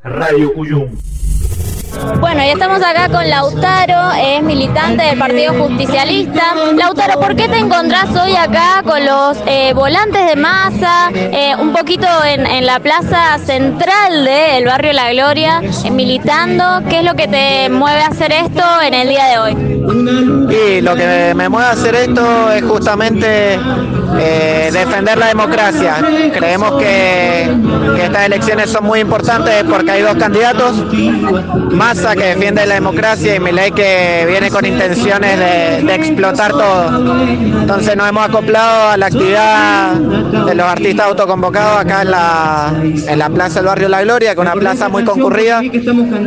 Radio Cuyum. Bueno, y estamos acá con Lautaro, es militante del Partido Justicialista. Lautaro, ¿por qué te encontrás hoy acá con los volantes de masa, un poquito en la plaza central del barrio La Gloria, militando? ¿Qué es lo que te mueve a hacer esto en el día de hoy? Y lo que me mueve a hacer esto es justamente defender la democracia. Creemos que estas elecciones son muy importantes porque hay dos candidatos, Massa, que defiende la democracia, y Milei, que viene con intenciones de explotar todo. Entonces nos hemos acoplado a la actividad de los artistas autoconvocados acá en la plaza del barrio La Gloria, que es una plaza muy concurrida, y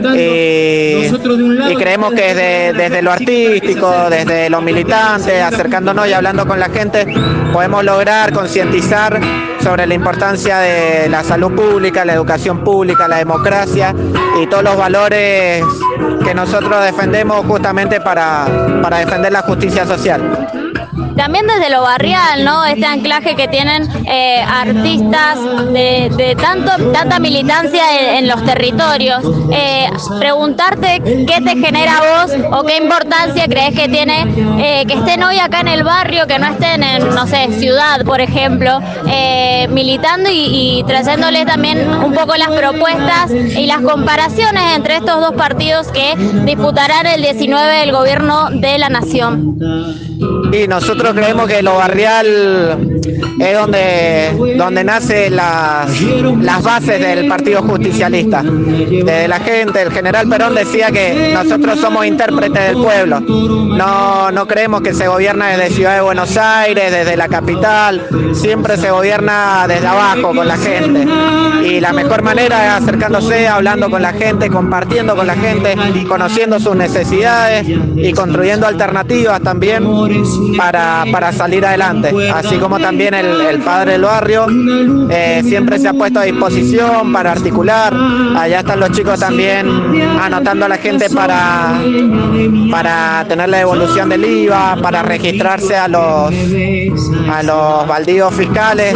creemos que desde lo artístico, desde los militantes, acercándonos y hablando con la gente, podemos lograr concientizar sobre la importancia de la salud pública, la educación pública, la democracia y todos los valores que nosotros defendemos justamente para defender la justicia social. También desde lo barrial, ¿no? Este anclaje que tienen artistas de tanta militancia en los territorios. Preguntarte qué te genera a vos o qué importancia crees que tiene que estén hoy acá en el barrio, que no estén en, no sé, ciudad, por ejemplo, militando y trayéndole también un poco las propuestas y las comparaciones entre estos dos partidos que disputarán el 19 el gobierno de la nación. Y nosotros creemos que lo barrial es donde nacen las bases del Partido Justicialista. Desde la gente, el general Perón decía que nosotros somos intérpretes del pueblo. No creemos que se gobierna desde Ciudad de Buenos Aires, desde la capital. Siempre se gobierna desde abajo, con la gente. Y la mejor manera es acercándose, hablando con la gente, compartiendo con la gente, conociendo sus necesidades y construyendo alternativas también para salir adelante. Así como también el padre del barrio siempre se ha puesto a disposición para articular. Allá están los chicos también anotando a la gente para tener la devolución del IVA, para registrarse a los baldíos fiscales.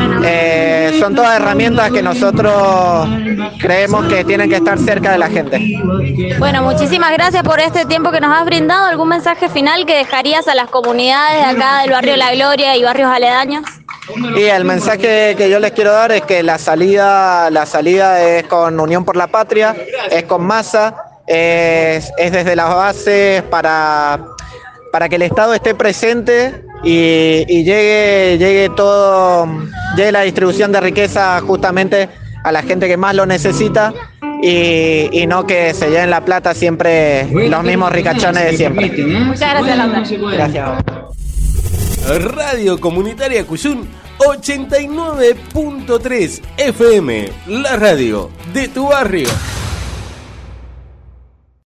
Son todas herramientas que nosotros creemos que tienen que estar cerca de la gente. Bueno, muchísimas gracias por este tiempo que nos has brindado. ¿Algún mensaje final que dejarías a las comunidades de acá del barrio La Gloria y barrios aledaños? Y el mensaje que yo les quiero dar es que la salida es con Unión por la Patria, es con Massa, es desde las bases para que el Estado esté presente y llegue la distribución de riqueza justamente a la gente que más lo necesita, y no que se lleven la plata siempre los mismos ricachones de siempre. Muchas gracias, Lautaro. Gracias. Radio Comunitaria Cuyum 89.3 FM, la radio de tu barrio.